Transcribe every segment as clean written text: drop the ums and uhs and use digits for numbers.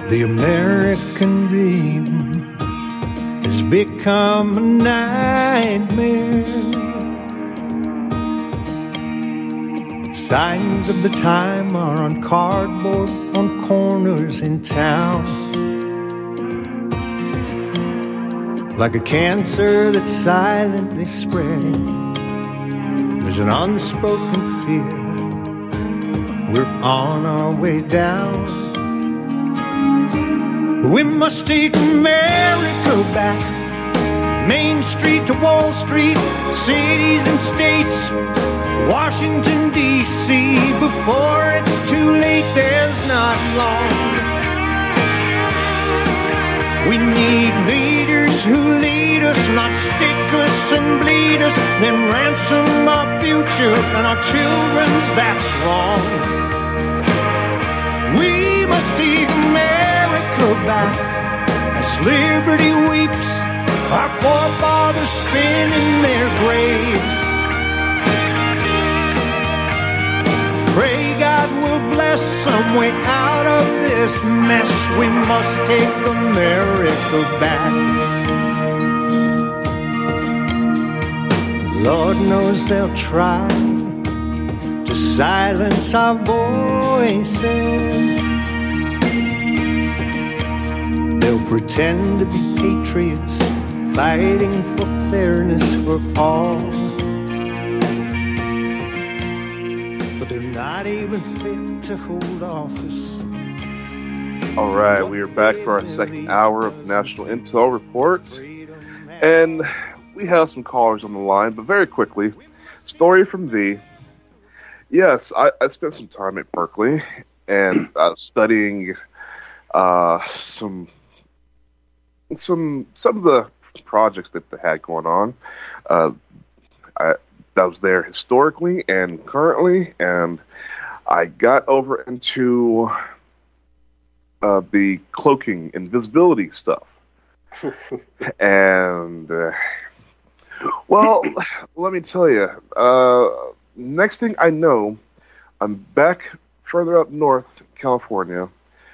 The American dream has become a nightmare. Signs of the time are on cardboard on corners in town. Like a cancer that's silently spreading, there's an unspoken fear. We're on our way down. We must take America back. Main Street to Wall Street, cities and states, Washington, D.C. Before it's too late, there's not long. We need leaders who lead us, not stick us and bleed us, then ransom our future and our children's, that's wrong. We must take America back as liberty weeps, our forefathers spin in their graves. Pray God will bless some way out of this mess. We must take America back. Lord knows they'll try to silence our voices. They'll pretend to be patriots, fighting for fairness for all. But they're not even fit to hold office. All right, we are back for our second hour of National Intel Report. And we have some callers on the line, but very quickly, story from V. Yes, I spent some time at Berkeley and studying some of the projects that they had going on. That was there historically and currently, and I got over into the cloaking, invisibility stuff. And, well, let me tell you, next thing I know, I'm back further up north, California.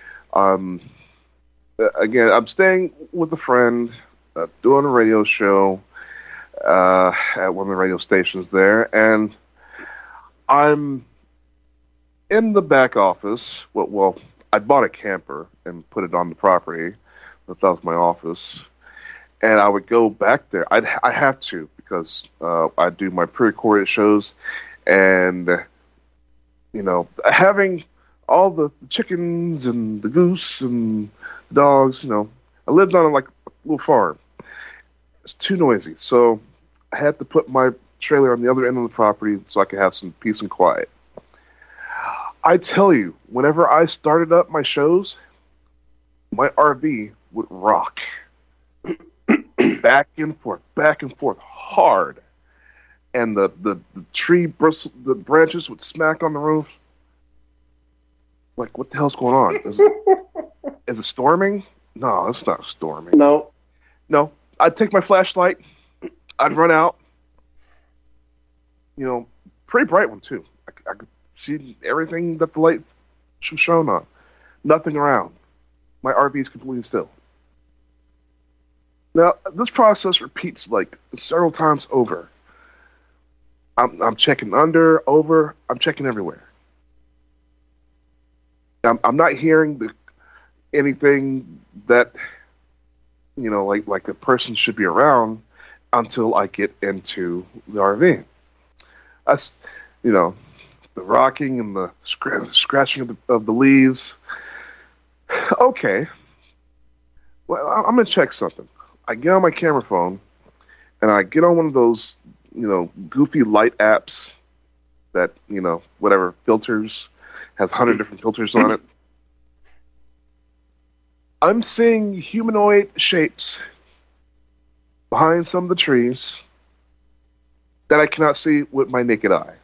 Again, I'm staying with a friend, doing a radio show at one of the radio stations there, and I'm in the back office. Well, I bought a camper and put it on the property. That was my office. And I would go back there. I have to, because I do my pre-recorded shows, and, you know, having all the chickens and the goose and the dogs, you know, I lived on like a little farm. It's too noisy. So I had to put my trailer on the other end of the property so I could have some peace and quiet. I tell you, whenever I started up my shows, my RV would rock. back and forth, hard. And the tree the branches would smack on the roof. Like, what the hell's going on? Is it storming? No, it's not storming. No. I'd take my flashlight. I'd run out. You know, pretty bright one, too. I could see everything that the light was shown on. Nothing around. My RV is completely still. Now, this process repeats like several times over. I'm checking under, over. I'm checking everywhere. I'm not hearing anything that, you know, like a person should be around until I get into the RV. That's, you know, the rocking and the scratching of the leaves. Okay. Well, I'm going to check something. I get on my camera phone, and I get on one of those, you know, goofy light apps that, you know, whatever, filters, has 100 different filters on it. I'm seeing humanoid shapes behind some of the trees that I cannot see with my naked eye.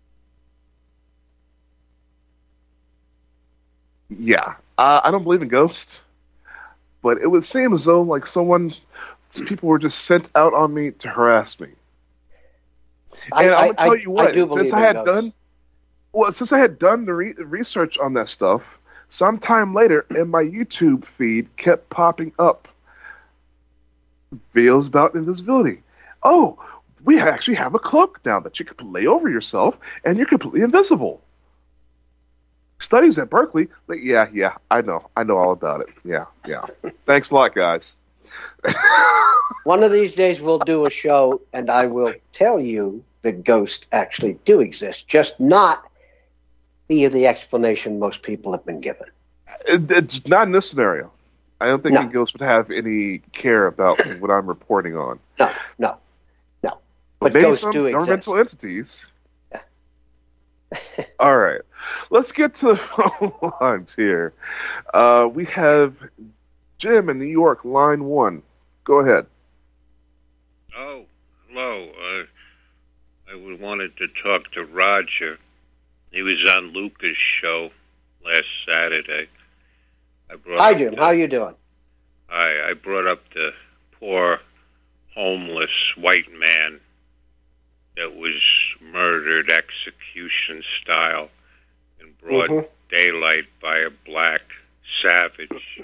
Yeah, I don't believe in ghosts, but it would seem as though like people were just sent out on me to harass me. And I'm gonna tell you what, since I had done the research on that stuff, Sometime later, in my YouTube feed, kept popping up videos about invisibility. Oh, we actually have a cloak now that you can lay over yourself, and you're completely invisible. Studies at Berkeley, like, yeah, I know all about it. Yeah. Thanks a lot, guys. One of these days we'll do a show, and I will tell you that ghosts actually do exist, just not via the explanation most people have been given. It's not in this scenario. I don't think any ghosts would have any care about what I'm reporting on. No. But ghosts do exist. Governmental entities. Yeah. All right. Let's get to the phone lines here. We have Jim in New York, line 1. Go ahead. Oh, hello. I wanted to talk to Roger. He was on Luca's show last Saturday. Hi, Jim. How are you doing? I brought up the poor, homeless white man that was murdered execution style in broad daylight by a black savage.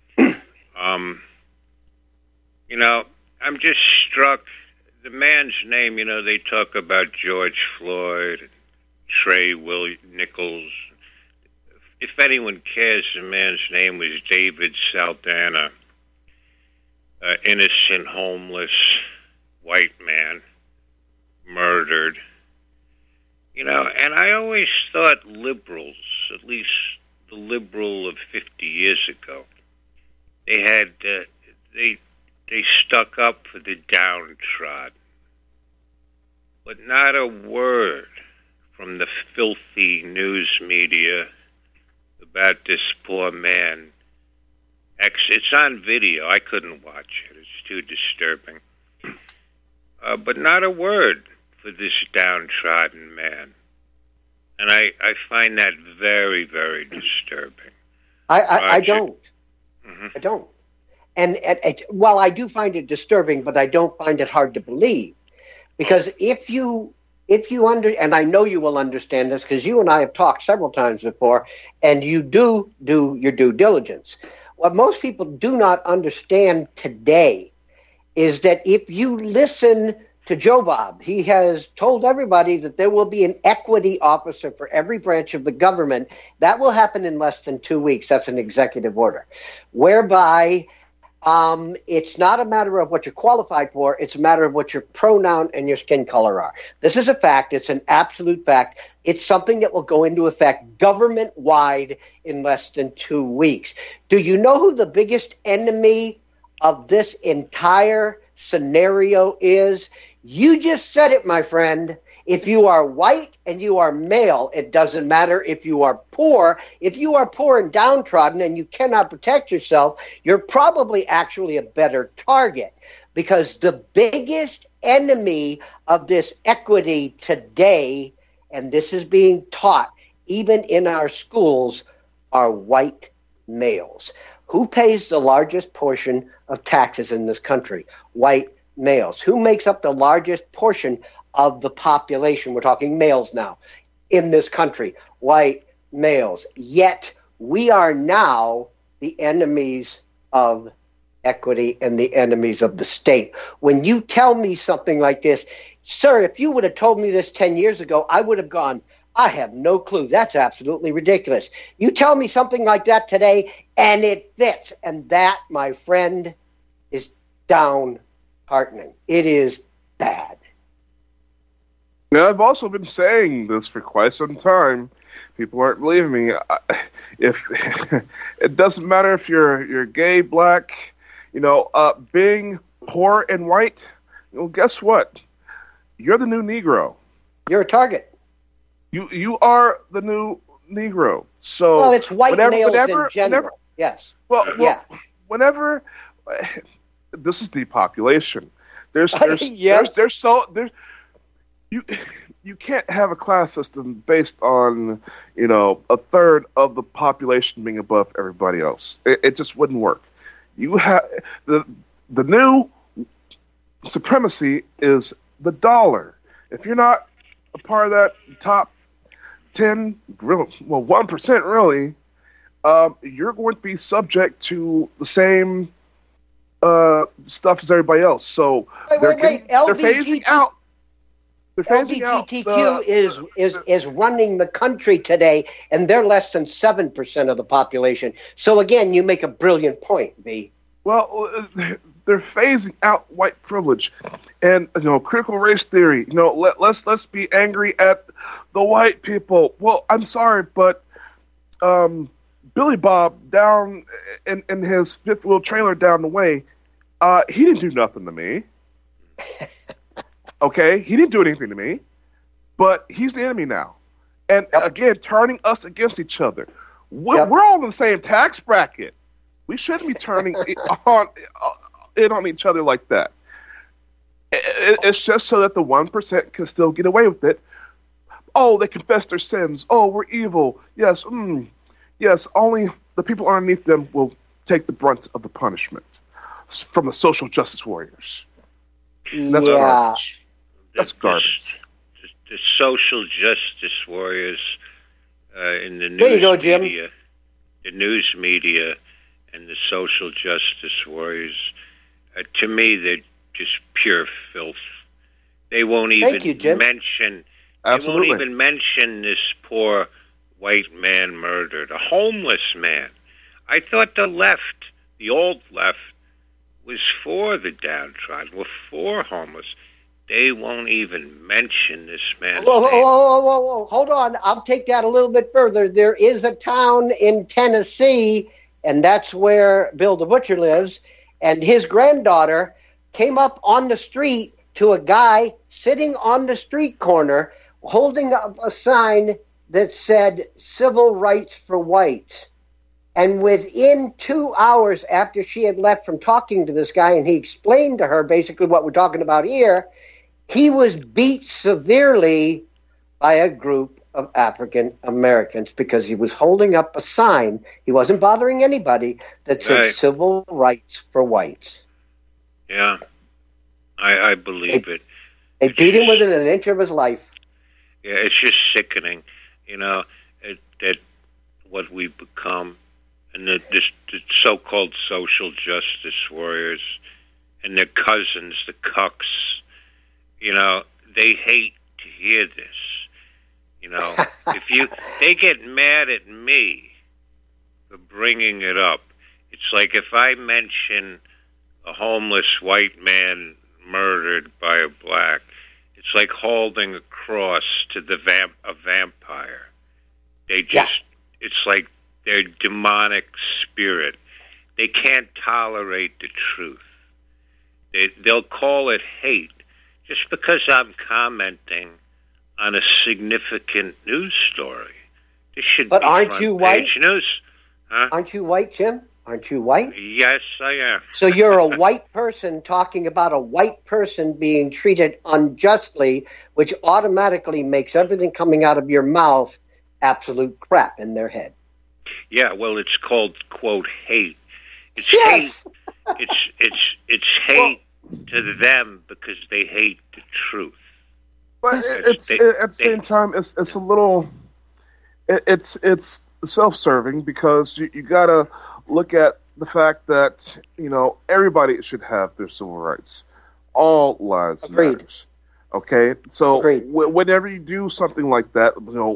I'm just struck. The man's name, they talk about George Floyd, Trey Nichols. If anyone cares, the man's name was David Saldana, innocent, homeless, white man, murdered. And I always thought liberals, at least the liberal of 50 years ago, they had, they stuck up for the downtrodden. But not a word from the filthy news media about this poor man. It's on video. I couldn't watch it. It's too disturbing. But not a word for this downtrodden man. And I find that very, very disturbing. I don't. Mm-hmm. I don't. And while I do find it disturbing, but I don't find it hard to believe. Because if you and I know you will understand this because you and I have talked several times before, and you do your due diligence. What most people do not understand today is that if you listen to Joe Bob, he has told everybody that there will be an equity officer for every branch of the government. That will happen in less than 2 weeks. That's an executive order, whereby it's not a matter of what you're qualified for. It's a matter of what your pronoun and your skin color are. This is a fact. It's an absolute fact. It's something that will go into effect government-wide in less than 2 weeks. Do you know who the biggest enemy of this entire scenario is? You just said it, my friend. If you are white and you are male, it doesn't matter if you are poor. If you are poor and downtrodden and you cannot protect yourself, you're probably actually a better target, because the biggest enemy of this equity today, and this is being taught even in our schools, are white males. Who pays the largest portion of taxes in this country? White males. Who makes up the largest portion of the population? We're talking males now in this country. White males. Yet we are now the enemies of equity and the enemies of the state. When you tell me something like this, sir, if you would have told me this 10 years ago, I would have gone, I have no clue. That's absolutely ridiculous. You tell me something like that today, and it fits. And that, my friend, is downheartening. It is bad. Now, I've also been saying this for quite some time. People aren't believing me. If it doesn't matter if you're gay, black, being poor and white, guess what? You're the new Negro. You're a target. You are the new Negro. So well, it's white males in general. Yes. Well, whenever this is depopulation. There's you can't have a class system based on a third of the population being above everybody else. It just wouldn't work. You have the new supremacy is the dollar. If you're not a part of that top 10, 1% really, you're going to be subject to the same stuff as everybody else. So wait. they're phasing out. LGBTQ is running the country today, and they're less than 7% of the population. So again, you make a brilliant point, V. Well, they're phasing out white privilege, and critical race theory. Let's be angry at the white people. Well, I'm sorry, but Billy Bob down in his fifth wheel trailer down the way, he didn't do nothing to me. Okay, he didn't do anything to me, but he's the enemy now. And again, turning us against each other. We're all in the same tax bracket. We shouldn't be turning on each other like that. It's just so that the 1% can still get away with it. Oh, they confess their sins. Oh, we're evil. Yes, yes. Only the people underneath them will take the brunt of the punishment from the social justice warriors. That's garbage. That's garbage. The social justice warriors in the news media, and the social justice warriors, to me, they're just pure filth. They won't even mention. Absolutely. They won't even mention this poor white man murdered, a homeless man. I thought the left, the old left, was for the downtrodden, were for homeless. They won't even mention this man's name. Whoa. Hold on. I'll take that a little bit further. There is a town in Tennessee, and that's where Bill the Butcher lives, and his granddaughter came up on the street to a guy sitting on the street corner holding up a sign that said civil rights for whites. And within 2 hours after she had left from talking to this guy, and he explained to her basically what we're talking about here, he was beat severely by a group of African Americans because he was holding up a sign. He wasn't bothering anybody that said civil rights for whites. Yeah, I believe it. They beat him within an inch of his life. Yeah, it's just sickening, that what we've become, and the so-called social justice warriors and their cousins, the cucks, they hate to hear this. If they get mad at me for bringing it up. It's like if I mention a homeless white man murdered by a black, it's like holding a cross to a vampire. They just, it's like their demonic spirit. They can't tolerate the truth. They'll call it hate just because I'm commenting on a significant news story. This should be aren't you white? News. Huh? Aren't you white, Jim? Aren't you white? Yes, I am. So you're a white person talking about a white person being treated unjustly, which automatically makes everything coming out of your mouth absolute crap in their head. Yeah, well, it's called, quote, hate. It's yes. hate. It's hate to them because they hate the truth. But at the same time, it's a little, it's self-serving because you gotta look at the fact that everybody should have their civil rights. All lives matters. Okay, so whenever you do something like that,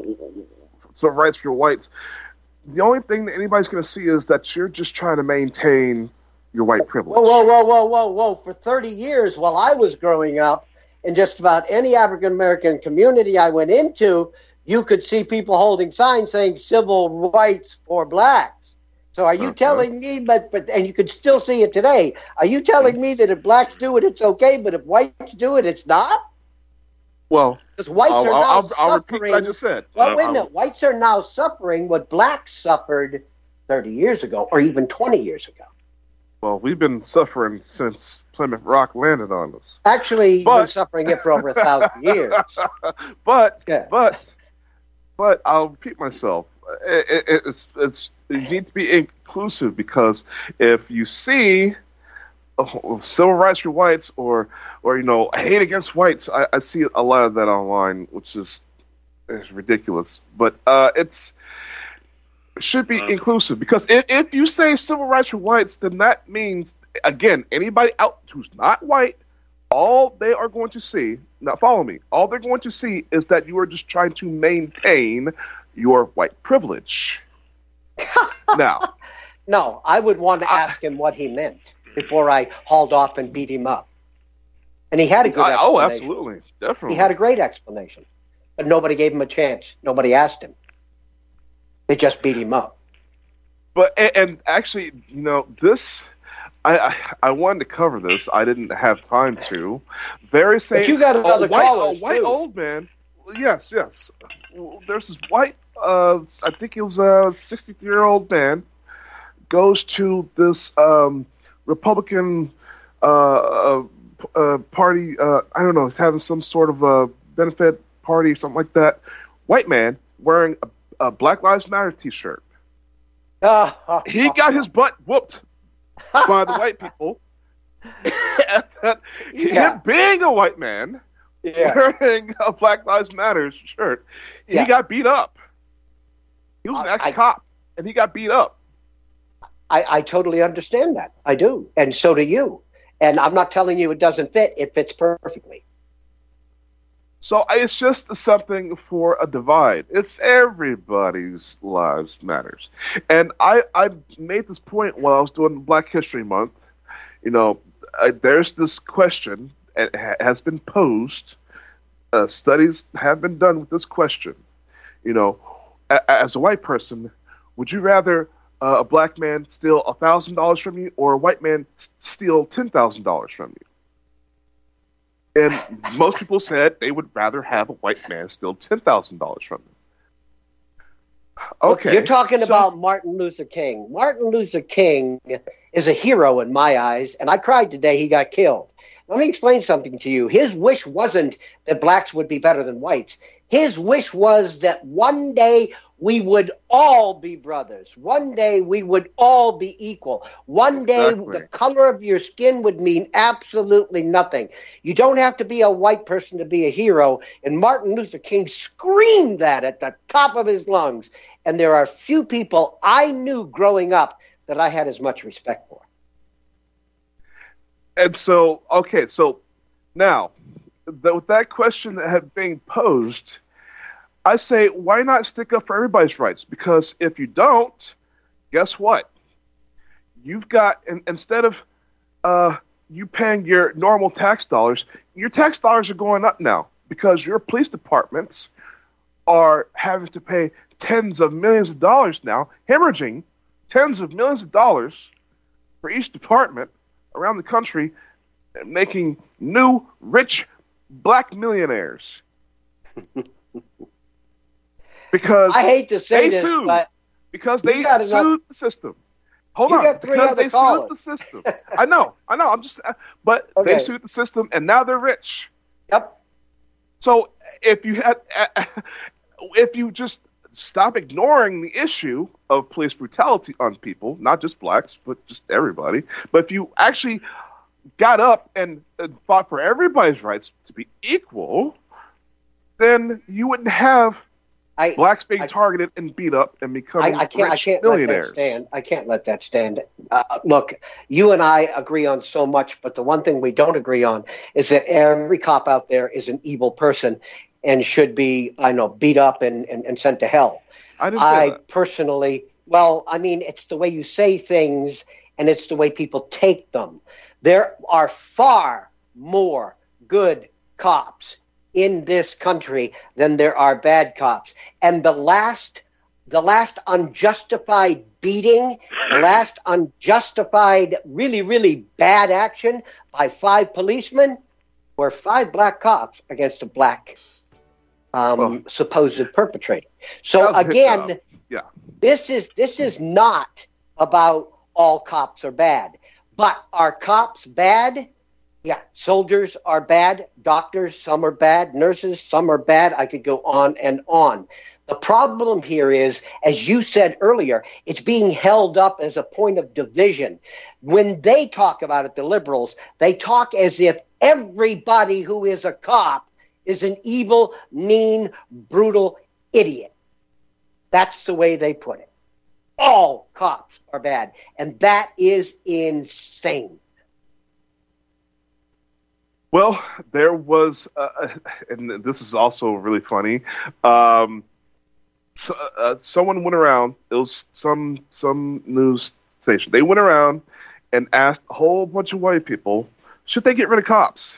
civil rights for your whites, the only thing that anybody's going to see is that you're just trying to maintain your white privilege. Whoa. For 30 years while I was growing up, in just about any African-American community I went into, you could see people holding signs saying civil rights for blacks. So are you telling me, but and you could still see it today, are you telling me that if blacks do it, it's okay, but if whites do it, it's not? Well, because whites are now suffering. I'll repeat what I just said. Well, wait a minute. Whites are now suffering what blacks suffered 30 years ago or even 20 years ago. Well, we've been suffering since Plymouth Rock landed on us. Actually, you've been suffering it for over 1,000 years. But I'll repeat myself. You need to be inclusive because if you see civil rights for whites or hate against whites, I see a lot of that online, which is ridiculous. But should be inclusive, because if you say civil rights for whites, then that means, again, anybody out who's not white, all they are going to see, now follow me, all they're going to see is that you are just trying to maintain your white privilege. Now, no, I would want to ask him what he meant before I hauled off and beat him up. And he had a good explanation. Oh, absolutely. Definitely. He had a great explanation. But nobody gave him a chance. Nobody asked him. They just beat him up. But, and actually, this, I wanted to cover this. I didn't have time to. Very same. But you got another caller, a white old man. Yes. There's this white, I think it was a 63-year-old man, goes to this Republican party. I don't know. He's having some sort of a benefit party or something like that. White man wearing a Black Lives Matter T-shirt. He got his butt whooped by the white people. Him being a white man, wearing a Black Lives Matter shirt, he got beat up. He was an ex-cop, and he got beat up. I totally understand that. I do. And so do you. And I'm not telling you it doesn't fit. It fits perfectly. So it's just something for a divide. It's everybody's lives matters. And I made this point while I was doing Black History Month. There's this question, it has been posed. Studies have been done with this question. As a white person, would you rather a black man steal $1,000 from you, or a white man steal $10,000 from you? And most people said they would rather have a white man steal $10,000 from them. Okay, look, you're talking about Martin Luther King. Martin Luther King is a hero in my eyes, and I cried today he got killed. Let me explain something to you. His wish wasn't that blacks would be better than whites. His wish was that one day we would all be brothers. One day we would all be equal. One day the color of your skin would mean absolutely nothing. You don't have to be a white person to be a hero. And Martin Luther King screamed that at the top of his lungs. And there are few people I knew growing up that I had as much respect for. And so, okay, so now, with that question that had been posed, I say, why not stick up for everybody's rights? Because if you don't, guess what? You've got, instead of you paying your normal tax dollars, your tax dollars are going up now because your police departments are having to pay tens of millions of dollars now, hemorrhaging tens of millions of dollars for each department around the country, making new rich black millionaires. Because I hate to say this, but because they sued the system. Hold on, because they sued the system. I know. I'm just, but they sued the system, and now they're rich. Yep. So if you just stop ignoring the issue of police brutality on people, not just blacks, but just everybody. But if you actually got up and fought for everybody's rights to be equal, then you wouldn't have blacks being targeted and beat up and becoming millionaires. I can't let that stand. Look, you and I agree on so much, but the one thing we don't agree on is that every cop out there is an evil person and should be, beat up and sent to hell. I personally, it's the way you say things and it's the way people take them. There are far more good cops in this country than there are bad cops. And the last unjustified beating, the last unjustified, really, really bad action by 5 policemen were 5 black cops against a black supposed perpetrator. So again, this is not about all cops are bad. But are cops bad? Yeah, soldiers are bad. Doctors, some are bad. Nurses, some are bad. I could go on and on. The problem here is, as you said earlier, it's being held up as a point of division. When they talk about it, the liberals, they talk as if everybody who is a cop is an evil, mean, brutal idiot. That's the way they put it. all cops are bad. And that is insane. Well, there was, and this is also really funny. Someone went around. It was some news station. They went around and asked a whole bunch of white people, should they get rid of cops?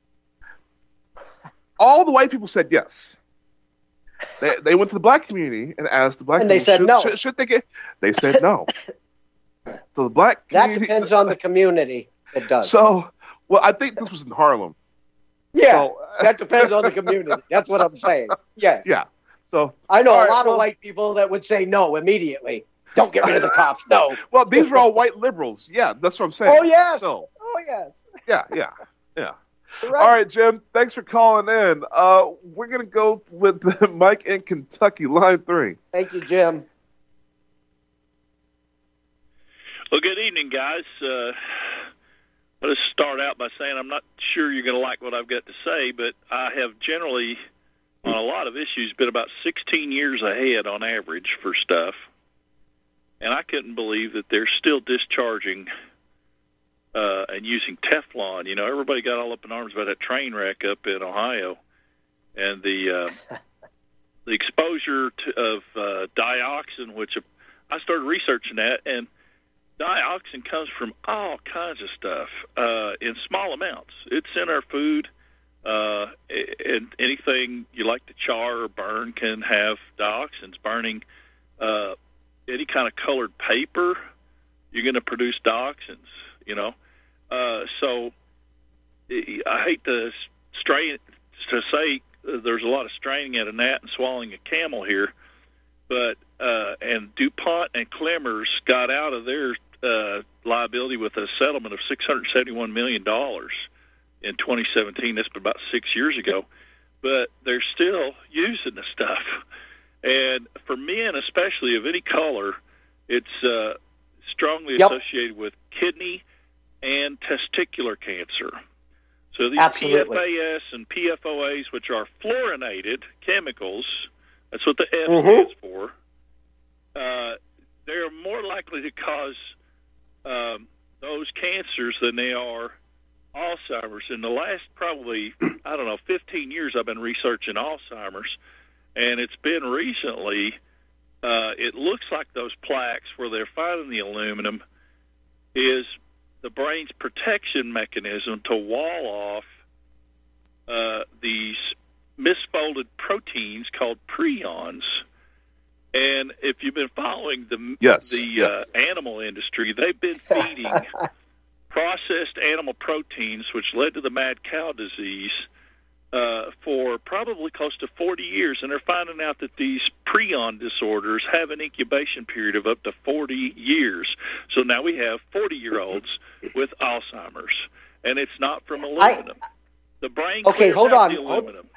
All the white people said yes. They went to the black community and asked the black and community, they said no. Should they get? They said no. So the black community, that depends on the community. It does. So, well, I think this was in Harlem. Yeah, so, that depends on the community. That's what I'm saying. Yes. Yeah. So I know a lot of white people that would say no immediately. Don't get rid of the cops. No. Well, these were all white liberals. Yeah, that's what I'm saying. Oh yes. So, oh yes. Yeah. Right. All right, Jim. Thanks for calling in. We're gonna go with Mike in Kentucky, line 3. Thank you, Jim. Well, good evening, guys. Let's start out by saying I'm not sure you're going to like what I've got to say, but I have generally, on a lot of issues, been about 16 years ahead on average for stuff. And I couldn't believe that they're still discharging and using Teflon. You know, everybody got all up in arms about that train wreck up in Ohio. And the exposure of dioxin, which I started researching that, and dioxin comes from all kinds of stuff in small amounts. It's in our food, and anything you like to char or burn can have dioxins. Burning any kind of colored paper, you're going to produce dioxins, you know. So I hate to say there's a lot of straining at a gnat and swallowing a camel here, but and DuPont and Clemmers got out of their liability with a settlement of $671 million in 2017. That's been about 6 years ago. But they're still using the stuff. And for men, especially of any color, it's strongly associated with kidney and testicular cancer. So these Absolutely. PFAS and PFOAs, which are fluorinated chemicals, that's what the F stands for, they're more likely to cause those cancers than they are Alzheimer's. In the last probably, 15 years, I've been researching Alzheimer's, and it's been recently, it looks like those plaques where they're finding the aluminum is the brain's protection mechanism to wall off these misfolded proteins called prions. And if you've been following the animal industry, they've been feeding processed animal proteins, which led to the mad cow disease, for probably close to 40 years. And they're finding out that these prion disorders have an incubation period of up to 40 years. So now we have 40-year-olds with Alzheimer's, and it's not from aluminum. The brain clears out the aluminum.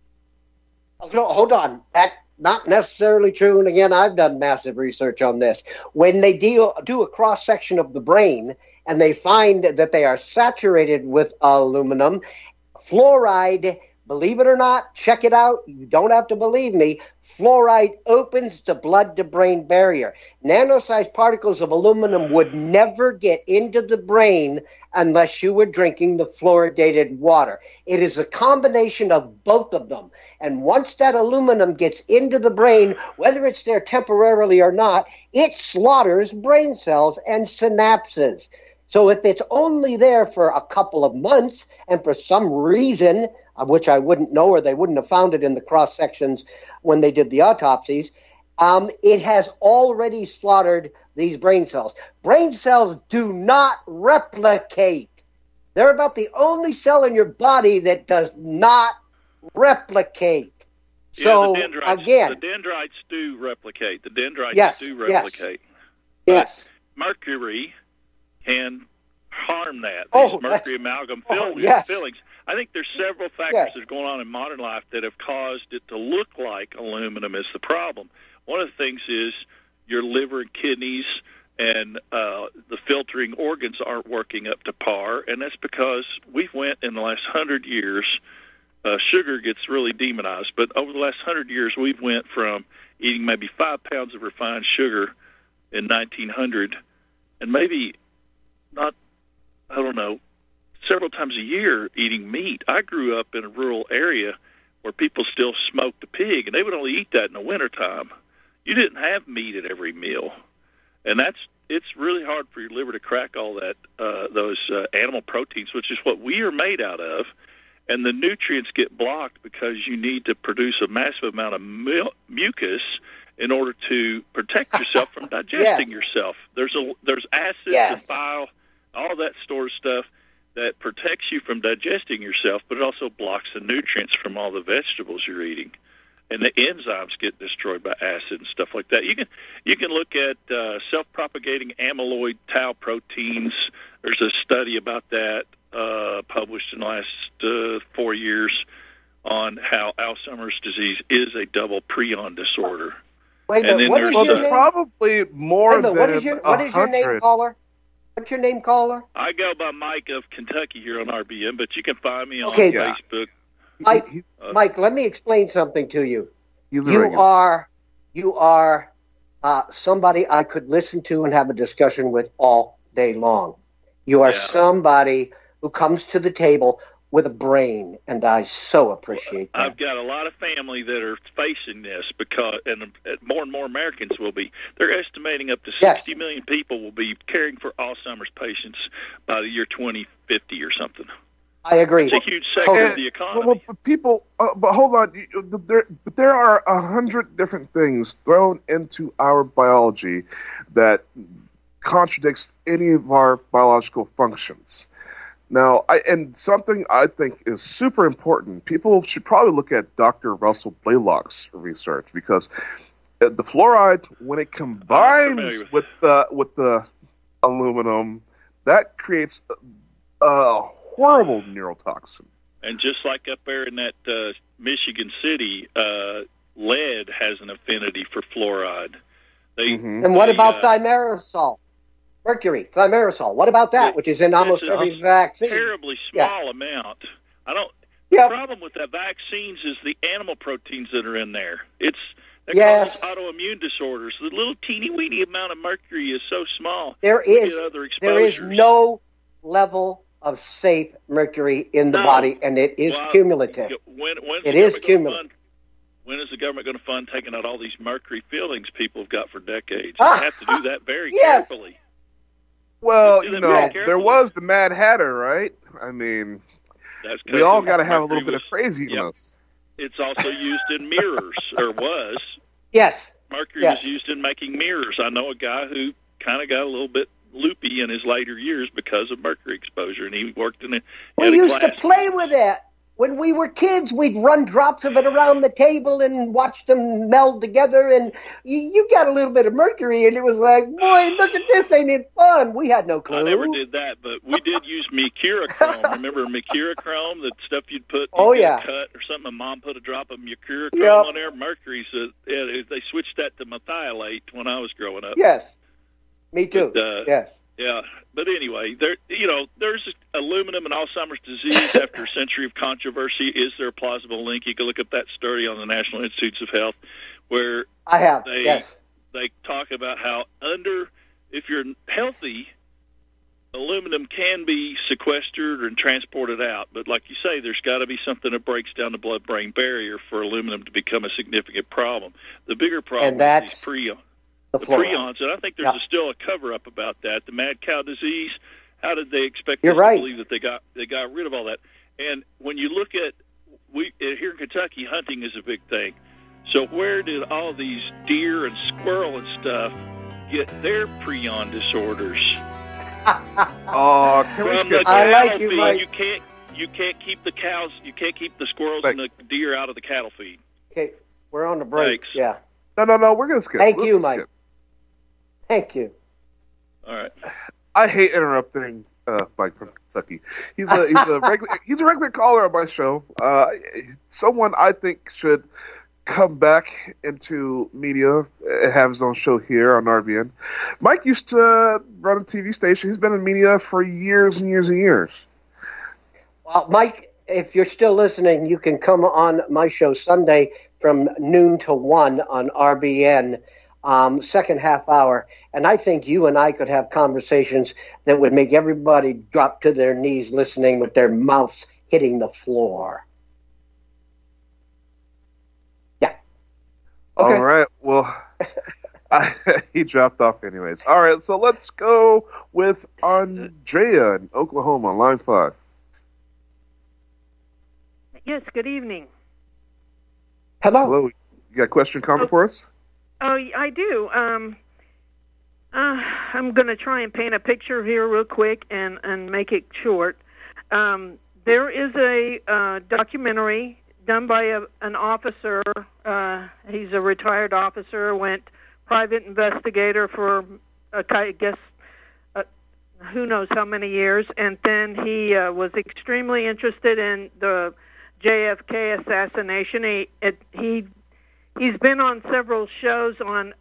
Hold on. That's not necessarily true. And again, I've done massive research on this. When they do a cross-section of the brain and they find that they are saturated with aluminum, fluoride, believe it or not, check it out. You don't have to believe me. Fluoride opens the blood-to-brain barrier. Nano-sized particles of aluminum would never get into the brain unless you were drinking the fluoridated water. It is a combination of both of them. And once that aluminum gets into the brain, whether it's there temporarily or not, it slaughters brain cells and synapses. So if it's only there for a couple of months and for some reason, which I wouldn't know or they wouldn't have found it in the cross-sections when they did the autopsies, it has already slaughtered these brain cells. Brain cells do not replicate. They're about the only cell in your body that does not replicate. So, the dendrites do replicate. The dendrites do replicate. Yes. Mercury can harm that. These mercury amalgam fillings. I think there's several factors that are going on in modern life that have caused it to look like aluminum is the problem. One of the things is your liver and kidneys and the filtering organs aren't working up to par, and that's because we've went in the last 100 years. Sugar gets really demonized, but over the last 100 years, we've went from eating maybe 5 pounds of refined sugar in 1900, and maybe not, I don't know, several times a year eating meat. I grew up in a rural area where people still smoked a pig, and they would only eat that in the wintertime. You didn't have meat at every meal, and it's really hard for your liver to crack all that those animal proteins, which is what we are made out of, and the nutrients get blocked because you need to produce a massive amount of mucus in order to protect yourself from digesting yourself. There's acids and bile, all that sort of stuff that protects you from digesting yourself, but it also blocks the nutrients from all the vegetables you're eating. And the enzymes get destroyed by acid and stuff like that. You can look at self-propagating amyloid tau proteins. There's a study about that published in the last 4 years on how Alzheimer's disease is a double prion disorder. Wait a minute, what is your name? Probably more than what is your name, caller? What's your name, caller? I go by Mike of Kentucky here on RBN, but you can find me on Facebook. Mike, let me explain something to you. You are somebody I could listen to and have a discussion with all day long. You are somebody who comes to the table with a brain, and I so appreciate that. I've got a lot of family that are facing this because, and more and more Americans will be. They're estimating up to 60 million people will be caring for Alzheimer's patients by the year 2050 or something. I agree. It's a huge sector of the economy. Well, but hold on. There are 100 different things thrown into our biology that contradicts any of our biological functions. Now, something I think is super important. People should probably look at Dr. Russell Blaylock's research, because the fluoride, when it combines with the aluminum, that creates a horrible neurotoxin. And just like up there in that Michigan City, lead has an affinity for fluoride. And what about thimerosal? Mercury, thimerosal. What about that, which is in almost every vaccine? Terribly small amount. The problem with that vaccines is the animal proteins that are in there. That causes autoimmune disorders. The little teeny-weeny amount of mercury is so small. There is no level of safe mercury in the body, and it is cumulative. It is cumulative. When is the government going to fund taking out all these mercury fillings people have got for decades? They have to do that very carefully. Well, there was the Mad Hatter, right? I mean, we all got to have a little bit of craziness. It's also used in mirrors, or was. Yes. Mercury was used in making mirrors. I know a guy who kind of got a little bit loopy in his later years because of mercury exposure, and he worked in We used to play with it. When we were kids, we'd run drops of it around the table and watch them meld together, and you got a little bit of mercury, and it was like, boy, look at this, ain't it fun? We had no clue. I never did that, but we did use mercurochrome. Remember mercurochrome, the stuff you'd put in a cut or something? My mom put a drop of mercurochrome on there. Mercury, they switched that to methylate when I was growing up. Yes, me too, yes. Yeah, but anyway, there's aluminum and Alzheimer's disease after a century of controversy. Is there a plausible link? You can look up that study on the National Institutes of Health, where they talk about how if you're healthy, aluminum can be sequestered and transported out. But like you say, there's got to be something that breaks down the blood-brain barrier for aluminum to become a significant problem. The bigger problem is these prions. The prions, and I think there's still a cover-up about that. The mad cow disease, how did they expect us to believe that they got rid of all that? And when you look at, here in Kentucky, hunting is a big thing. So where did all these deer and squirrel and stuff get their prion disorders? I like you, Mike. You can't keep the cows, you can't keep the squirrels and the deer out of the cattle feed. Okay, we're on the break. Thanks. Yeah. No, we're going to skip. Thank you, Mike. Thank you. All right. I hate interrupting Mike from Kentucky. He's a regular caller on my show. Someone I think should come back into media and have his own show here on RBN. Mike used to run a TV station. He's been in media for years and years and years. Well, Mike, if you're still listening, you can come on my show Sunday from noon to 1 on RBN. second half hour, and I think you and I could have conversations that would make everybody drop to their knees listening with their mouths hitting the floor. Yeah. Okay. All right. Well, he dropped off anyways. All right. So let's go with Andrea in Oklahoma, line 5. Yes, good evening. Hello. Hello. You got a question, comment for us? Oh, I do. I'm going to try and paint a picture here real quick and make it short. There is a documentary done by an officer. He's a retired officer, went private investigator for, I guess, who knows how many years, and then he was extremely interested in the JFK assassination. He's been on several shows on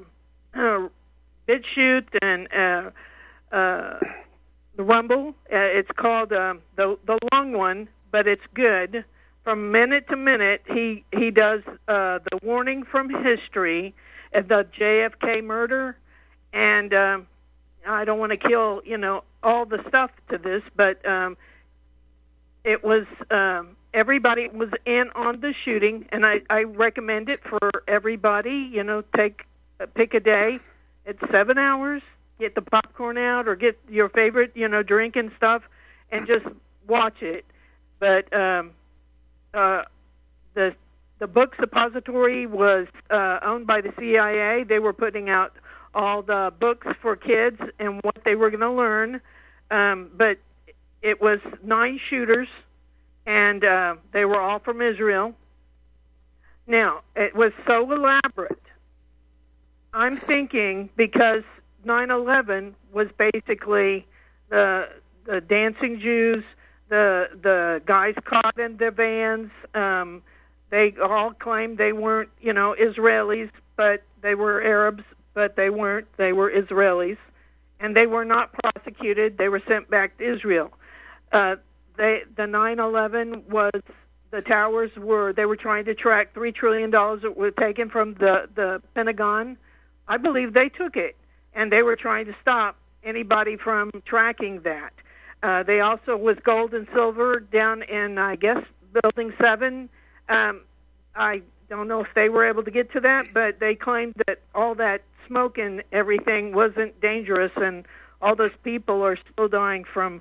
BitChute and the Rumble. It's called the long one, but it's good. From minute to minute, he does the warning from history of the JFK murder, and I don't want to kill all the stuff to this, but it was. Everybody was in on the shooting, and I recommend it for everybody. Pick a day. It's 7 hours. Get the popcorn out or get your favorite, drink and stuff, and just watch it. But the book suppository was owned by the CIA. They were putting out all the books for kids and what they were going to learn. But it was 9 shooters. And they were all from Israel. Now, it was so elaborate. I'm thinking because 9/11 was basically the dancing Jews, the guys caught in their vans. They all claimed they weren't, Israelis, but they were Arabs, but they weren't. They were Israelis. And they were not prosecuted. They were sent back to Israel. The 9/11 was, the towers they were trying to track $3 trillion that were taken from the Pentagon. I believe they took it, and they were trying to stop anybody from tracking that. They also was gold and silver down in, I guess, Building 7. I don't know if they were able to get to that, but they claimed that all that smoke and everything wasn't dangerous, and all those people are still dying from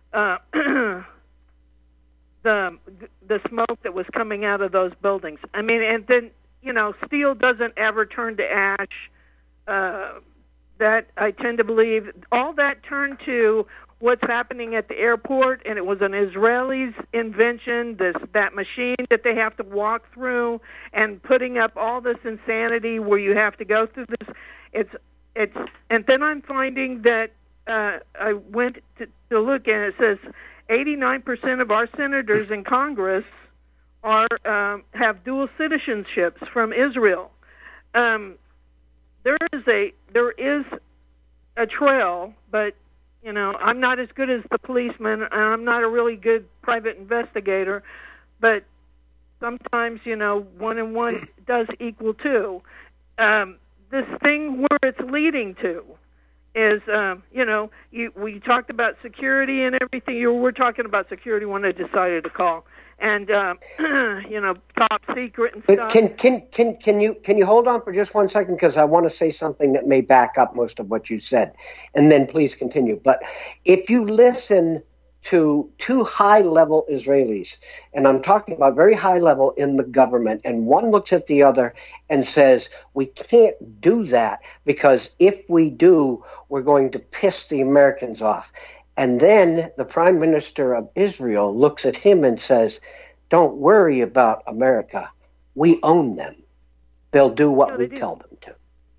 the smoke that was coming out of those buildings. I mean, and then, steel doesn't ever turn to ash. That I tend to believe. All that turned to what's happening at the airport, and it was an Israeli's invention, that machine that they have to walk through, and putting up all this insanity where you have to go through this. And then I'm finding that I went to look, and it says 89% of our senators in Congress have dual citizenships from Israel. There is a trail, but I'm not as good as the policeman, and I'm not a really good private investigator. But sometimes 1 and 1 does equal 2. This thing where it's leading to is, we talked about security and everything. You were talking about security when I decided to call, and top secret and stuff. Can you hold on for just 1 second, because I want to say something that may back up most of what you said, and then please continue. But if you listen to 2 high-level Israelis, and I'm talking about very high-level in the government, and one looks at the other and says, we can't do that, because if we do, we're going to piss the Americans off. And then the Prime Minister of Israel looks at him and says, don't worry about America. We own them. They'll do what we tell them to.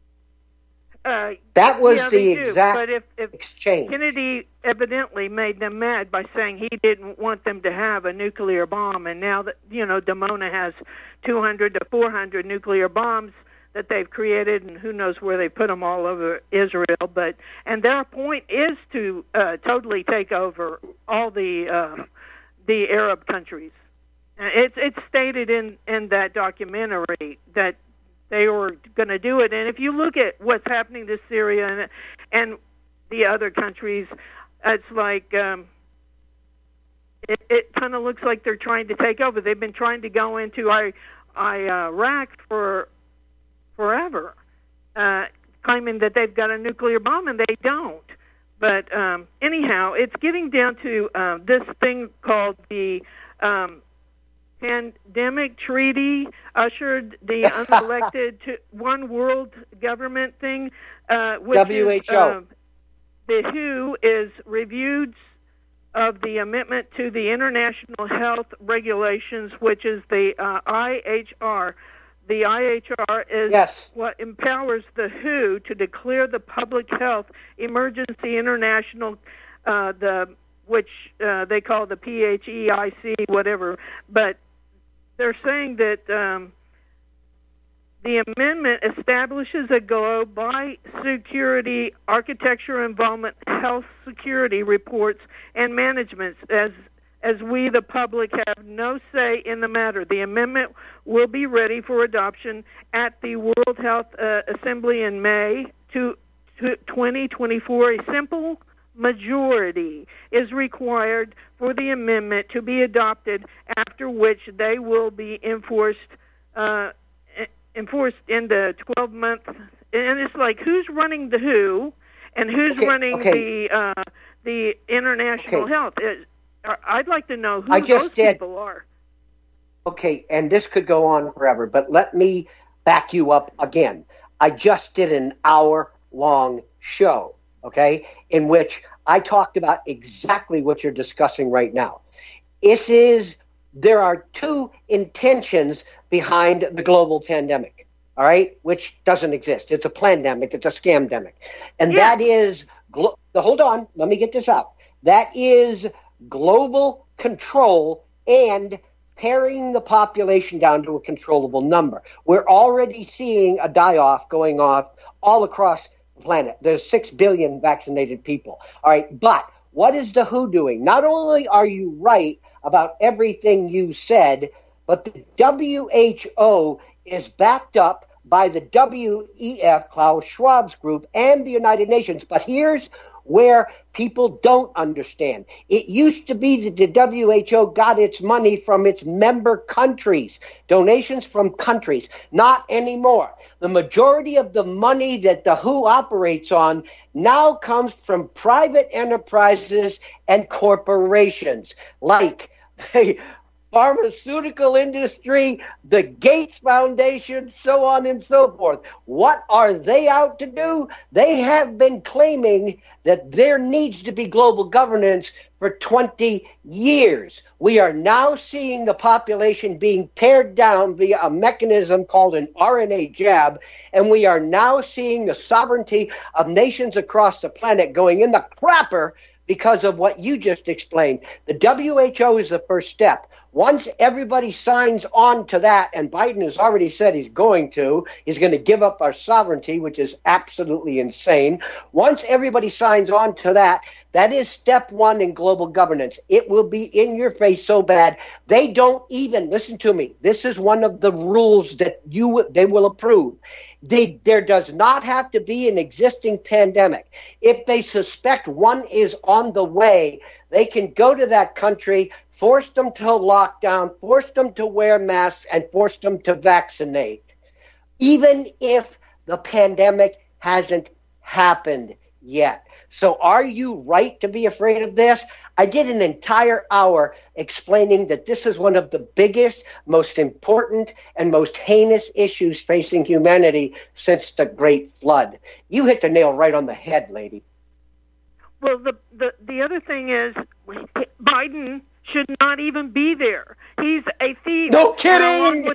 That was the exact exchange. Kennedy evidently made them mad by saying he didn't want them to have a nuclear bomb, and now that Dimona has 200 to 400 nuclear bombs that they've created, and who knows where they put them all over Israel. And their point is to totally take over all the Arab countries. It's stated in that documentary that they were going to do it. And if you look at what's happening to Syria and the other countries, it's like it kind of looks like they're trying to take over. They've been trying to go into Iraq for forever, claiming that they've got a nuclear bomb, and they don't. But anyhow, it's getting down to this thing called the Pandemic Treaty, ushered the unelected to one world government thing, which WHO. Is, the WHO is reviewed of the amendment to the International Health Regulations, which is the IHR. The IHR is what empowers the WHO to declare the public health emergency international, which they call the PHEIC, whatever. But they're saying that the amendment establishes a globe by security architecture involvement health security reports and management as we, the public, have no say in the matter. The amendment will be ready for adoption at the World Health Assembly in May 2024. A simple majority is required for the amendment to be adopted, after which they will be enforced in the 12-month. And it's like, who's running the WHO and who's running the international health? I'd like to know who those people are. Okay, and this could go on forever, but let me back you up again. I just did an hour-long show, okay, in which I talked about exactly what you're discussing right now. There are two intentions behind the global pandemic, all right, which doesn't exist. It's a plandemic. It's a scamdemic. And that is, hold on, let me get this out. That is global control and paring the population down to a controllable number. We're already seeing a die-off going off all across the planet. There's 6 billion vaccinated people. All right, but what is the WHO doing? Not only are you right about everything you said, but the WHO is backed up by the WEF, Klaus Schwab's group, and the United Nations. But here's where people don't understand. It used to be that the WHO got its money from its member countries, donations from countries. Not anymore. The majority of the money that the WHO operates on now comes from private enterprises and corporations like the pharmaceutical industry, the Gates Foundation, so on and so forth. What are they out to do? They have been claiming that there needs to be global governance for 20 years. We are now seeing the population being pared down via a mechanism called an RNA jab, and we are now seeing the sovereignty of nations across the planet going in the crapper because of what you just explained. The WHO is the first step. Once everybody signs on to that, and Biden has already said he's going to give up our sovereignty, which is absolutely insane. Once everybody signs on to that, that is step one in global governance. It will be in your face so bad. They don't even, listen to me, this is one of the rules that they will approve. There does not have to be an existing pandemic. If they suspect one is on the way, they can go to that country, force them to lock down, force them to wear masks, and force them to vaccinate, even if the pandemic hasn't happened yet. So are you right to be afraid of this? I did an entire hour explaining that this is one of the biggest, most important, and most heinous issues facing humanity since the Great Flood. You hit the nail right on the head, lady. Well, the other thing is Biden should not even be there. He's a thief. No kidding!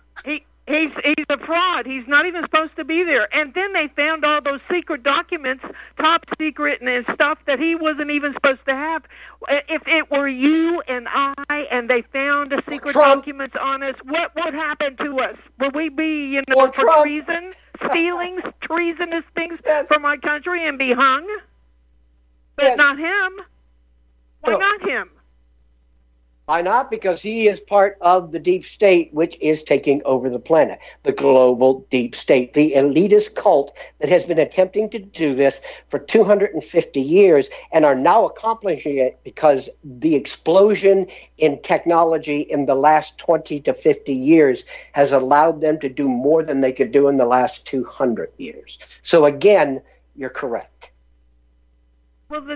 He's a fraud. He's not even supposed to be there. And then they found all those secret documents, top secret and stuff that he wasn't even supposed to have. If it were you and I, and they found the secret documents on us, what would happen to us? Would we be, for treason, stealing treasonous things from our country and be hung? But not him. Why not him? Why not? Because he is part of the deep state, which is taking over the planet, the global deep state, the elitist cult that has been attempting to do this for 250 years and are now accomplishing it because the explosion in technology in the last 20 to 50 years has allowed them to do more than they could do in the last 200 years. So again, you're correct. Well,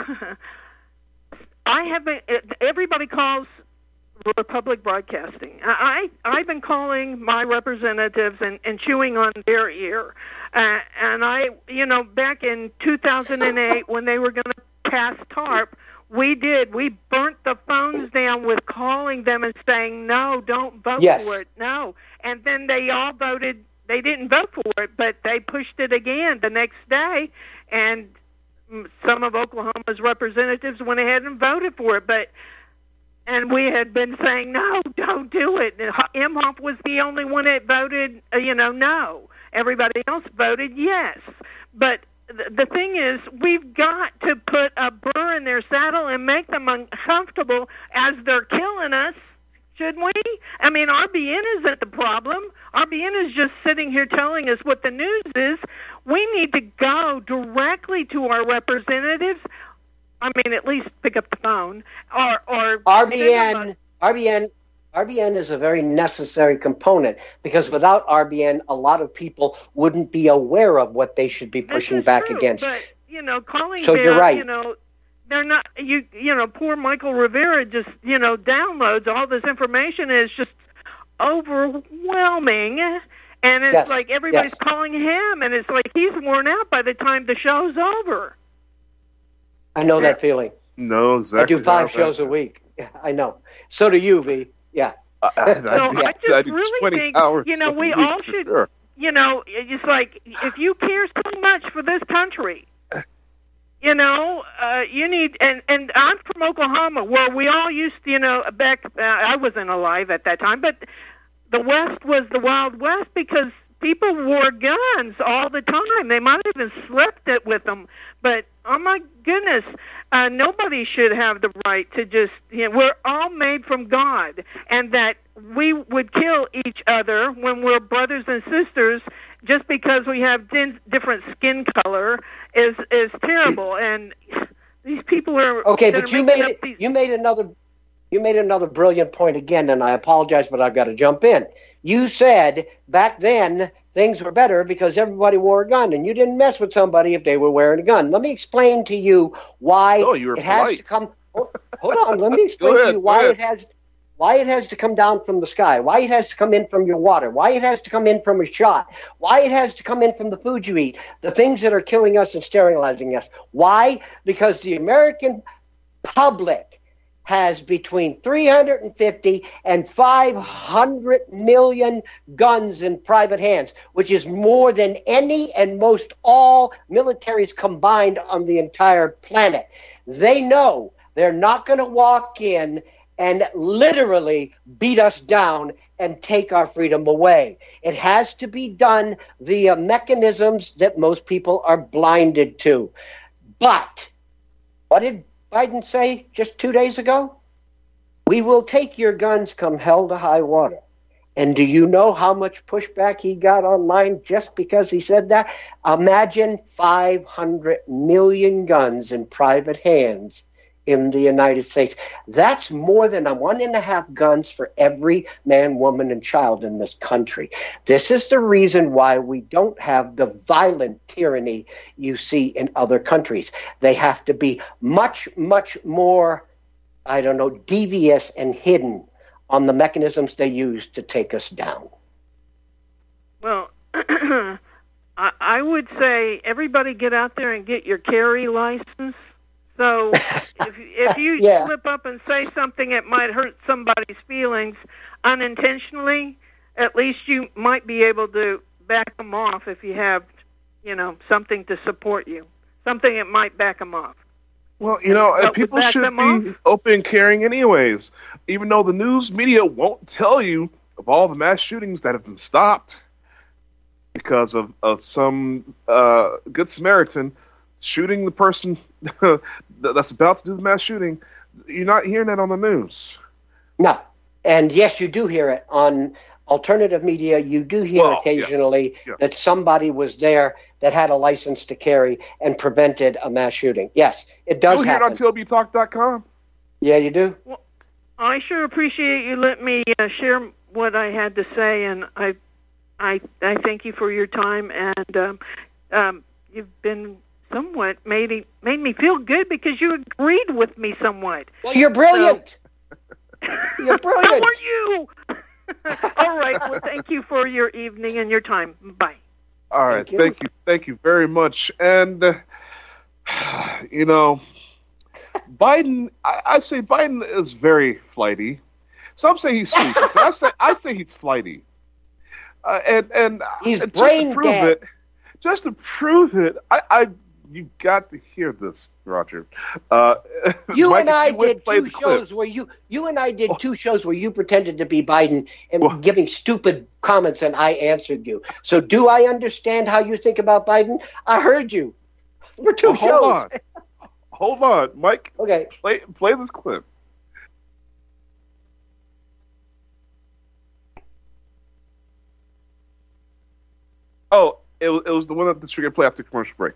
everybody calls Republic Broadcasting. I've been calling my representatives and chewing on their ear. And back in 2008 when they were going to pass TARP, we burnt the phones down with calling them and saying, no, don't vote for it, no. And then they all voted, they didn't vote for it, but they pushed it again the next day, and some of Oklahoma's representatives went ahead and voted for it, and we had been saying, no, don't do it. Imhoff was the only one that voted, no. Everybody else voted yes. But the thing is, we've got to put a burr in their saddle and make them uncomfortable as they're killing us, shouldn't we? I mean, RBN isn't the problem. RBN is just sitting here telling us what the news is. We need to go directly to our representatives. I mean, at least pick up the phone or RBN is a very necessary component, because without RBN, a lot of people wouldn't be aware of what they should be pushing back against. But calling so them, you're right. They're not. Poor Michael Rivera just downloads all this information, and it's just overwhelming. And it's like everybody's calling him, and it's like he's worn out by the time the show's over. I know that feeling. No, exactly. I do 5 shows a week. Yeah, I know. So do you, V. Yeah. I just really think, we all should, sure. It's like, if you care so much for this country, you need, and I'm from Oklahoma, where we all used to, I wasn't alive at that time, but the West was the Wild West because people wore guns all the time. They might have even slept it with them. But, oh my goodness, nobody should have the right to just, we're all made from God. And that we would kill each other when we're brothers and sisters just because we have different skin color is terrible. And these people are... Okay, but you made another brilliant point again, and I apologize, but I've got to jump in. You said back then things were better because everybody wore a gun, and you didn't mess with somebody if they were wearing a gun. Let me explain to you why it has to come. Hold on, let me explain to you why it has to come down from the sky, why it has to come in from your water, why it has to come in from a shot, why it has to come in from the food you eat, the things that are killing us and sterilizing us. Why? Because the American public has between 350 and 500 million guns in private hands, which is more than any and most all militaries combined on the entire planet. They know they're not going to walk in and literally beat us down and take our freedom away. It has to be done via mechanisms that most people are blinded to. But what did Biden say just 2 days ago? We will take your guns come hell to high water. And do you know how much pushback he got online just because he said that? Imagine 500 million guns in private hands in the United States. That's more than 1.5 guns for every man, woman, and child in this country. This is the reason why we don't have the violent tyranny you see in other countries. They have to be much, much more, devious and hidden on the mechanisms they use to take us down. Well, I would say everybody get out there and get your carry license. So if you slip up and say something that might hurt somebody's feelings unintentionally, at least you might be able to back them off if you have, something to support you, something that might back them off. Well, people should be open carrying anyways, even though the news media won't tell you of all the mass shootings that have been stopped because of some Good Samaritan shooting the person that's about to do the mass shooting. You're not hearing that on the news. No. And yes, you do hear it on alternative media. You do hear occasionally that somebody was there that had a license to carry and prevented a mass shooting. Yes, it does happen. You'll hear it on TLBTalk.com. Yeah, you do? Well, I sure appreciate you letting me share what I had to say, and I thank you for your time, and you've been somewhat made me feel good because you agreed with me somewhat. Well, you're brilliant. You're brilliant. How are you? All right. Well, thank you for your evening and your time. Bye. All right. Thank you very much. And, Biden, I say Biden is very flighty. Some say he's sleepy, but I say he's flighty. And he's brain dead. Just to prove it, you got to hear this, Roger. You and I did two shows where two shows where you pretended to be Biden and giving stupid comments, and I answered you. So, do I understand how you think about Biden? I heard you. We're two shows. Hold on, Mike. Okay. Play this clip. Oh, it was the one that we're going to play after commercial break.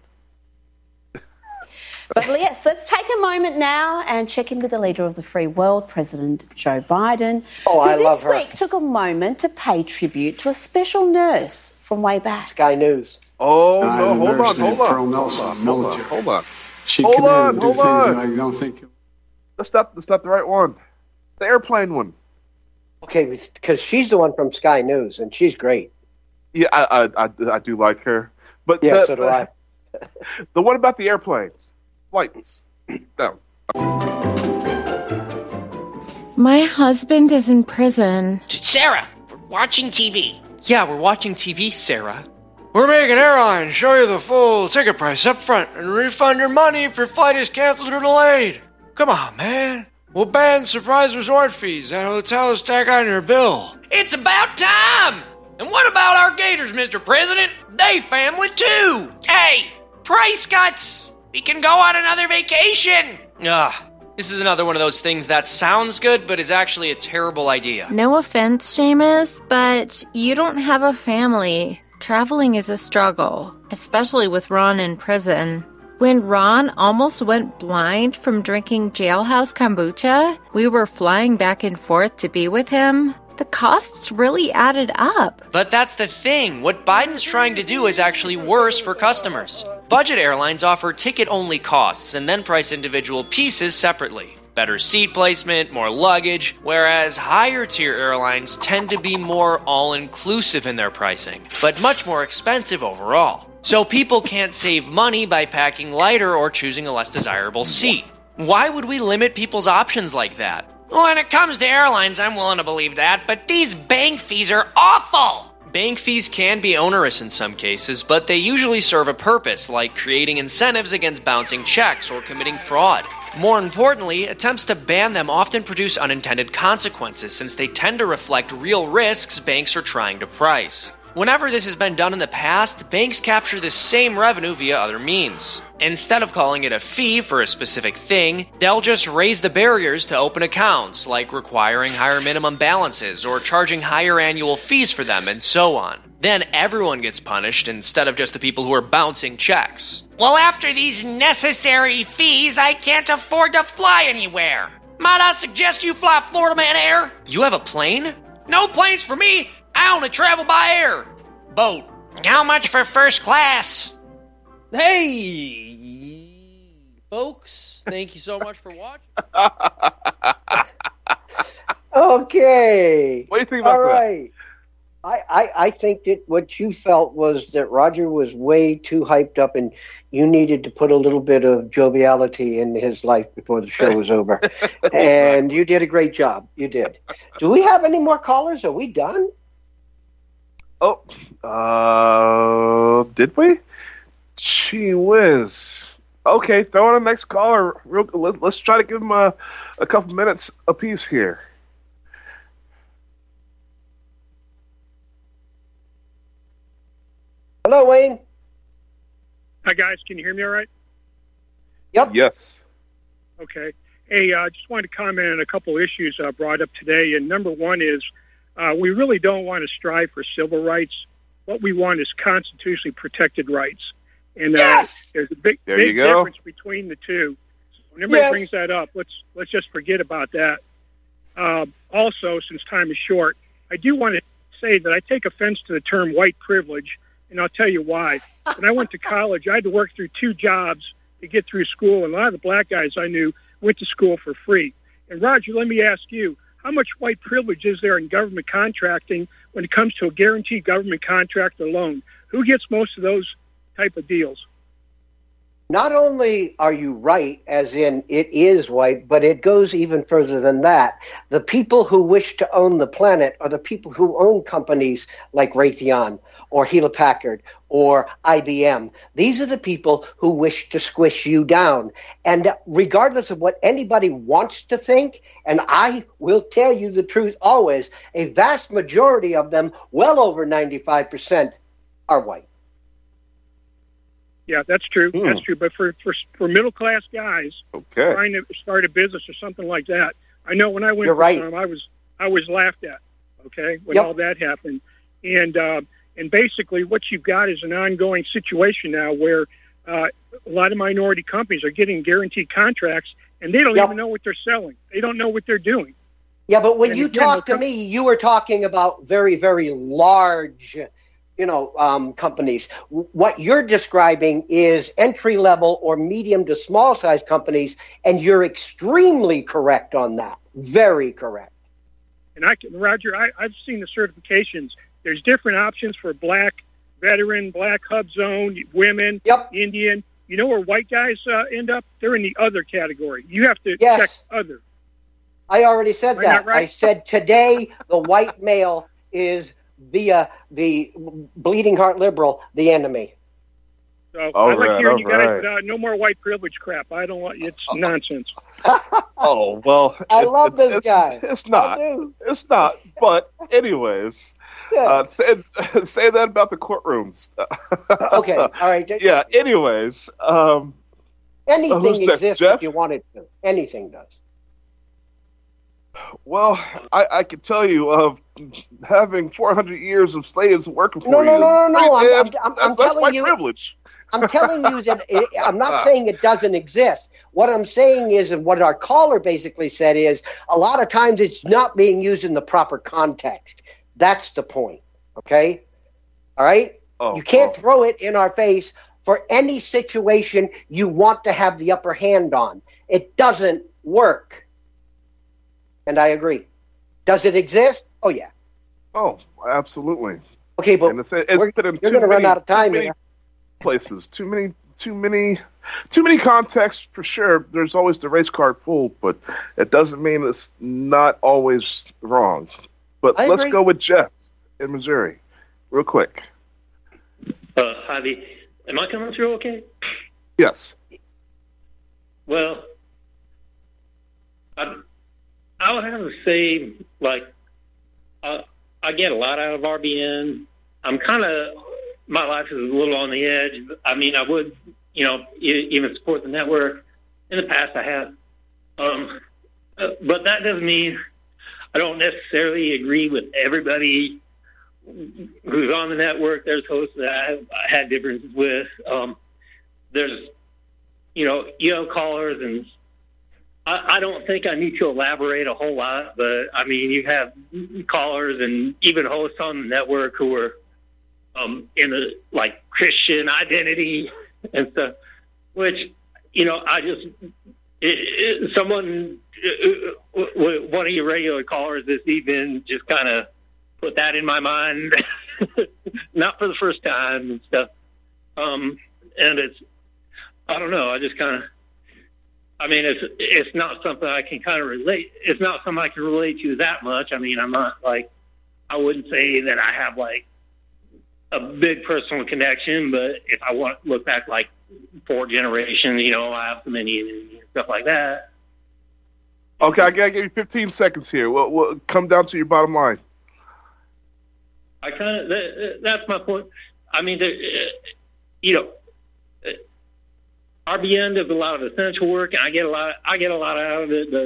But yes, let's take a moment now and check in with the leader of the free world, President Joe Biden. Oh, I love her. This week took a moment to pay tribute to a special nurse from way back. Sky News. Oh, no, hold on. She can do things I don't think. That's not the right one. The airplane one. Okay, because she's the one from Sky News, and she's great. Yeah, I do like her. But yeah, so do I. The one about the airplanes. Flights. No. My husband is in prison. Sarah, we're watching TV. Yeah, we're watching TV, Sarah. We're making airlines show you the full ticket price up front and refund your money if your flight is canceled or delayed. Come on, man. We'll ban surprise resort fees that hotels tack on your bill. It's about time! And what about our gators, Mr. President? They family too! Hey, price cuts! We can go on another vacation! This is another one of those things that sounds good, but is actually a terrible idea. No offense, Seamus, but you don't have a family. Traveling is a struggle, especially with Ron in prison. When Ron almost went blind from drinking jailhouse kombucha, we were flying back and forth to be with him. The costs really added up. But that's the thing. What Biden's trying to do is actually worse for customers. Budget airlines offer ticket-only costs and then price individual pieces separately. Better seat placement, more luggage, whereas higher-tier airlines tend to be more all-inclusive in their pricing, but much more expensive overall. So people can't save money by packing lighter or choosing a less desirable seat. Why would we limit people's options like that? When it comes to airlines, I'm willing to believe that, but these bank fees are awful! Bank fees can be onerous in some cases, but they usually serve a purpose, like creating incentives against bouncing checks or committing fraud. More importantly, attempts to ban them often produce unintended consequences since they tend to reflect real risks banks are trying to price. Whenever this has been done in the past, banks capture the same revenue via other means. Instead of calling it a fee for a specific thing, they'll just raise the barriers to open accounts, like requiring higher minimum balances or charging higher annual fees for them and so on. Then everyone gets punished instead of just the people who are bouncing checks. Well, after these necessary fees, I can't afford to fly anywhere. Might I suggest you fly Florida Man Air? You have a plane? No planes for me. I only travel by air. Boat. How much for first class? Hey, folks. Thank you so much for watching. Okay. What do you think about that? All right. I think that what you felt was that Roger was way too hyped up and you needed to put a little bit of joviality in his life before the show was over. And you did a great job. You did. Do we have any more callers? Are we done? Oh, did we? Gee whiz. Okay, throw in the next caller. Let's try to give him a couple minutes apiece here. Hello, Wayne. Hi, guys. Can you hear me all right? Yep. Yes. Okay. Hey, I just wanted to comment on a couple issues brought up today. And number one is we really don't want to strive for civil rights. What we want is constitutionally protected rights. And there's a big difference between the two. So when everybody brings that up, let's just forget about that. Also, since time is short, I do want to say that I take offense to the term white privilege, and I'll tell you why. When I went to college, I had to work through 2 jobs to get through school, and a lot of the black guys I knew went to school for free. And Roger, let me ask you, how much white privilege is there in government contracting when it comes to a guaranteed government contract or loan? Who gets most of those type of deals? Not only are you right, as in it is white, but it goes even further than that. The people who wish to own the planet are the people who own companies like Raytheon or Hewlett-Packard or IBM. These are the people who wish to squish you down. And regardless of what anybody wants to think, and I will tell you the truth always, a vast majority of them, well over 95%, are white. Yeah, that's true. That's true. But for middle class guys trying to start a business or something like that, I know when I went to some, I was laughed at. Okay, when all that happened, and basically what you've got is an ongoing situation now where a lot of minority companies are getting guaranteed contracts and they don't even know what they're selling. They don't know what they're doing. Yeah, but when you talk to me, you were talking about very, very large companies. What you're describing is entry-level or medium to small-size companies, and you're extremely correct on that. Very correct. And Roger, I've seen the certifications. There's different options for black veteran, black hub zone, women, Indian. You know where white guys end up? They're in the other category. You have to check other. I already said that. Right? I said today the white male is via the bleeding heart liberal, the enemy. So I like hearing you guys, but no more white privilege crap. I don't want it's nonsense. Oh well, I love this guy. It's not. It's not. But anyways, say that about the courtrooms. Okay. All right. Yeah. Anyways, anything exists if you want it to. Anything does. Well, I can tell you of having 400 years of slaves working for you. No. I'm telling you. Privilege. I'm telling you that I'm not saying it doesn't exist. What I'm saying is, and what our caller basically said is, a lot of times it's not being used in the proper context. That's the point. Okay? All right? You can't throw it in our face for any situation you want to have the upper hand on. It doesn't work. And I agree. Does it exist? Oh, yeah. Oh, absolutely. Okay, but you're going to run out of time here. Places. Too many contexts for sure. There's always the race card pulled, but it doesn't mean it's not always wrong. But let's go with Jeff in Missouri, real quick. Javi, am I coming through okay? Yes. Well, I would have to say, I get a lot out of RBN. My life is a little on the edge. I mean, I would, even support the network. In the past, I have. But that doesn't mean I don't necessarily agree with everybody who's on the network. There's hosts that I had differences with. There's, callers, and I don't think I need to elaborate a whole lot, but, I mean, you have callers and even hosts on the network who are in the, Christian identity and stuff, which, I just... Someone, one of your regular callers this evening just kind of put that in my mind, not for the first time and stuff. And I don't know, I just kind of, it's not something I can kind of relate. It's not something I can relate to that much. I mean, I'm not I wouldn't say that I have a big personal connection, but if I want to look back 4 generations, I have some Indian and stuff like that. Okay, I gotta give you 15 seconds here. We'll come down to your bottom line. That's my point. I mean, RBN does a lot of essential work, and I get a lot out of it.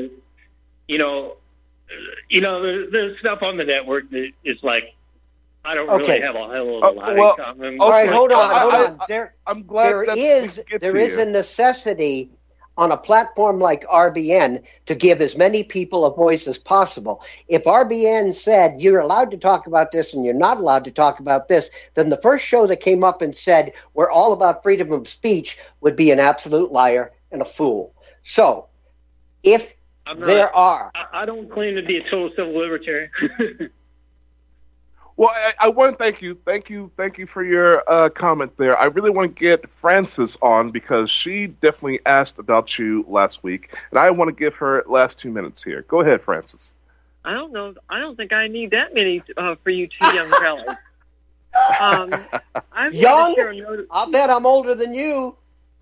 There's stuff on the network that is like, I don't really have a hell of a lot in common. All right, hold on. I'm glad there is a necessity on a platform like RBN to give as many people a voice as possible. If RBN said you're allowed to talk about this and you're not allowed to talk about this, then the first show that came up and said we're all about freedom of speech would be an absolute liar and a fool. So, if I don't claim to be a total civil libertarian. Well, I want to thank you for your comment there. I really want to get Frances on because she definitely asked about you last week, and I want to give her last 2 minutes here. Go ahead, Frances. I don't know. I don't think I need that many for you two young fellas. Young? I'll bet I'm older than you.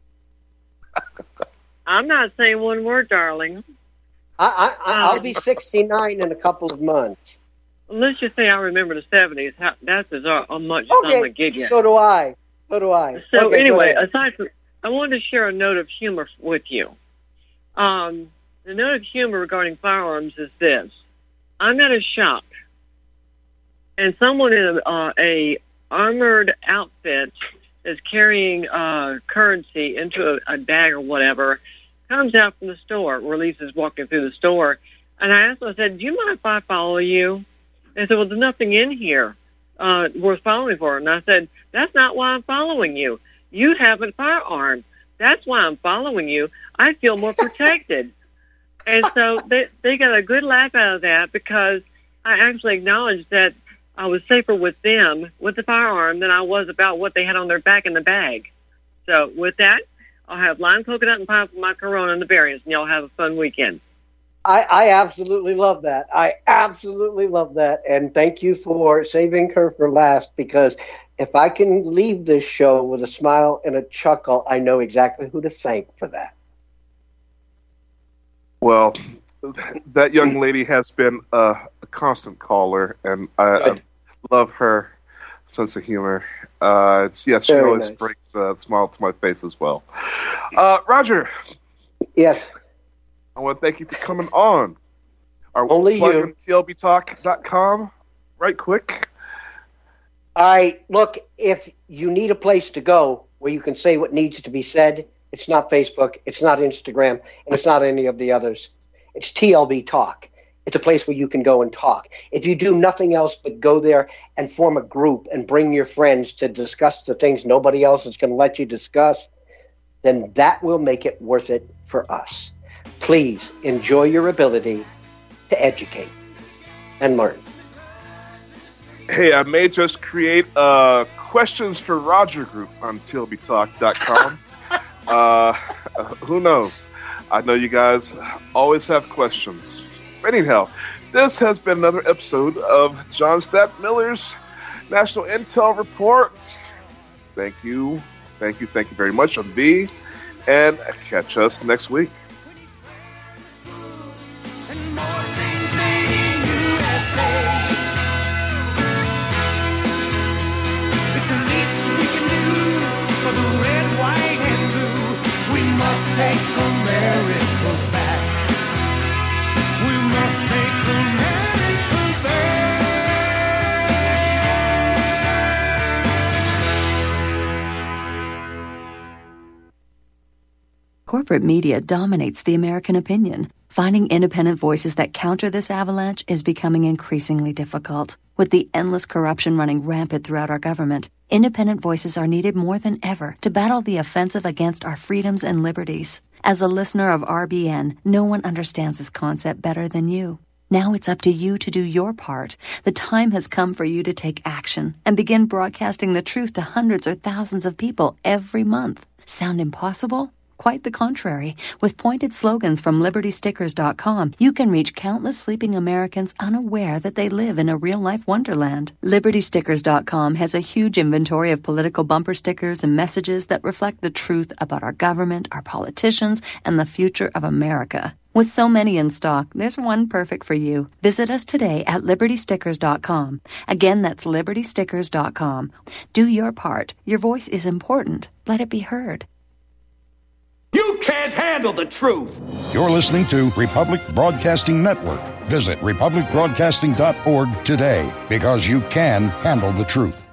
I'm not saying one word, darling. I'll be 69 in a couple of months. Let's just say I remember the 70s. That's as much as I'm going to give you. So do I. So anyway, aside from, I wanted to share a note of humor with you. The note of humor regarding firearms is this. I'm at a shop, and someone in a armored outfit is carrying currency into a bag or whatever, comes out from the store, releases walking through the store, and I asked him, I said, do you mind if I follow you? They said, well, there's nothing in here worth following for. And I said, that's not why I'm following you. You have a firearm. That's why I'm following you. I feel more protected. And so they got a good laugh out of that because I actually acknowledged that I was safer with them, with the firearm, than I was about what they had on their back in the bag. So with that, I'll have lime, coconut, and pineapple, my Corona, and the variants, and y'all have a fun weekend. I absolutely love that. And thank you for saving her for last, because if I can leave this show with a smile and a chuckle, I know exactly who to thank for that. Well, that young lady has been a constant caller, and I love her sense of humor. She always brings a smile to my face as well. Roger. Yes. I want to thank you for coming on. Only you. TLBTalk.com, right quick. All right. Look, if you need a place to go where you can say what needs to be said, it's not Facebook, it's not Instagram, and it's not any of the others. It's TLB Talk. It's a place where you can go and talk. If you do nothing else but go there and form a group and bring your friends to discuss the things nobody else is going to let you discuss, then that will make it worth it for us. Please enjoy your ability to educate and learn. Hey, I may just create questions for Roger group on TLBTalk.com. Who knows? I know you guys always have questions. Anyhow, this has been another episode of John Stat Miller's National Intel Report. Thank you very much. I'm V, and catch us next week. It's the least we can do for the red, white, and blue. We must take America back. We must take America back. Corporate media dominates the American opinion. Finding independent voices that counter this avalanche is becoming increasingly difficult. With the endless corruption running rampant throughout our government, independent voices are needed more than ever to battle the offensive against our freedoms and liberties. As a listener of RBN, no one understands this concept better than you. Now it's up to you to do your part. The time has come for you to take action and begin broadcasting the truth to hundreds or thousands of people every month. Sound impossible? Quite the contrary. With pointed slogans from LibertyStickers.com, you can reach countless sleeping Americans unaware that they live in a real-life wonderland. LibertyStickers.com has a huge inventory of political bumper stickers and messages that reflect the truth about our government, our politicians, and the future of America. With so many in stock, there's one perfect for you. Visit us today at LibertyStickers.com. Again, that's LibertyStickers.com. Do your part. Your voice is important. Let it be heard. can't handle the truth. You're listening to Republic Broadcasting Network. Visit republicbroadcasting.org today, because you can handle the truth.